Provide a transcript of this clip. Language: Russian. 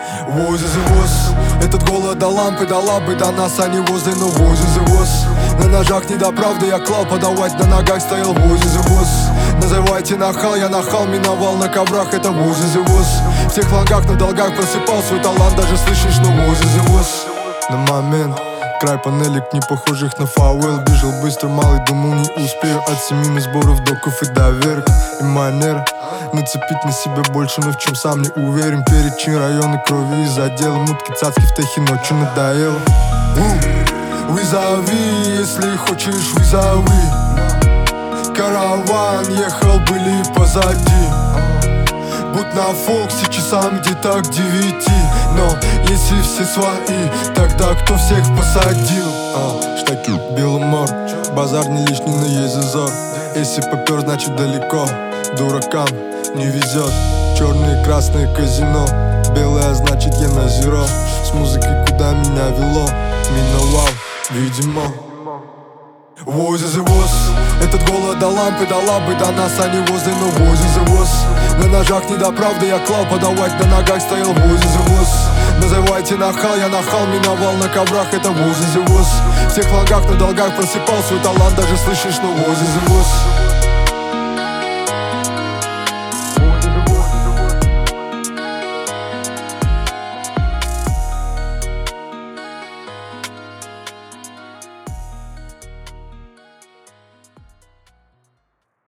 Воз, этот голод до лампы дала бы до нас, а не возле, но воз. На ножах не до правды я клал, подавать на ногах стоял воз. Называйте нахал, я нахал, миновал на коврах, это воз. В тех флангах на долгах просыпал свой талант, даже слышишь, но воз. На момент край панелек, не похожих на фауэл. Бежал быстро, малый, думал не успею. От семейных сборов, доков и доверк. И манер нацепить на себя больше, но в чем сам не уверен. Перечин районы крови из отдела. Мутки, цацки в техе, ночью надоело. Вызови, если хочешь, вызови. Караван ехал, были позади. Будь на Фоксе часам где-то к 9. Но если все свои, тогда кто всех посадил? Штаки, Беломор, базар не лишний, но есть зазор. Если попер, значит далеко. Дуракам не везет. Черные, красные казино. Белое, значит я на зеро. С музыкой куда меня вело? Миновал, видимо. Воз, этот голод до лампы дала бы до нас, а не возле, но воз. На ножах не до правды я клал, подавать на ногах стоял воз. Называйте нахал, я нахал, миновал на коврах, это воз. В тех флангах на долгах просыпал свой талант, даже слышишь, но воз.